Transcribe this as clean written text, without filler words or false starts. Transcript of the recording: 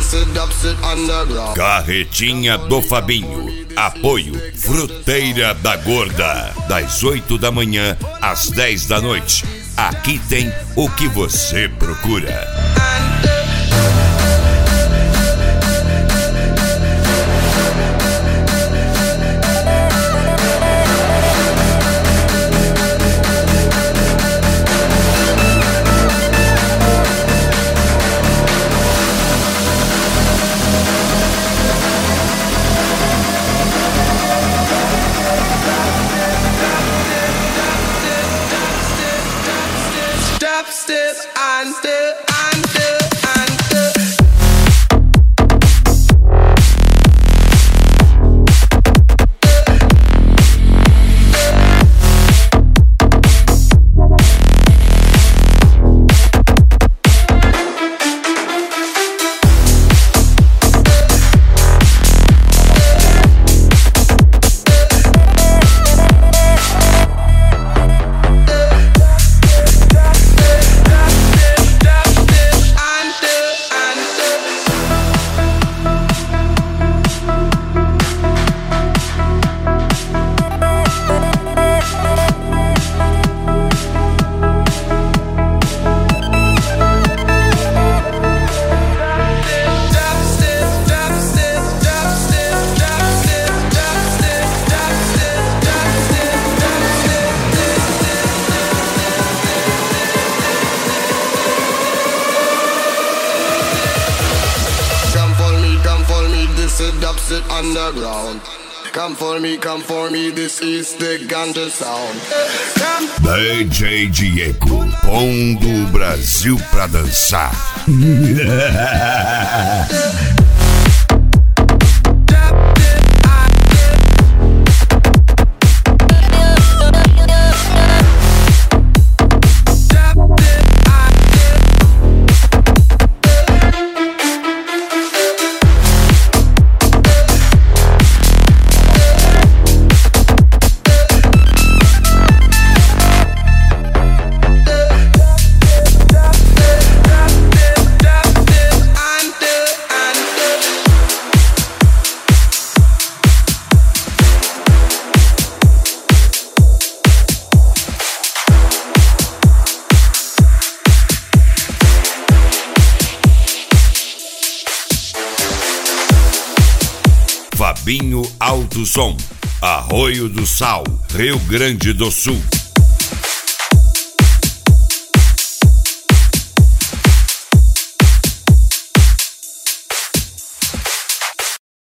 Carretinha do Fabinho. Apoio Fruteira da Gorda. Das 8 da manhã às 10 da noite. Aqui tem o que você procura. Underground. Come for me, this is the ganja sound. DJ Diego, pondo o Brasil pra dançar. Fabinho Alto Som, Arroio do Sal, Rio Grande do Sul.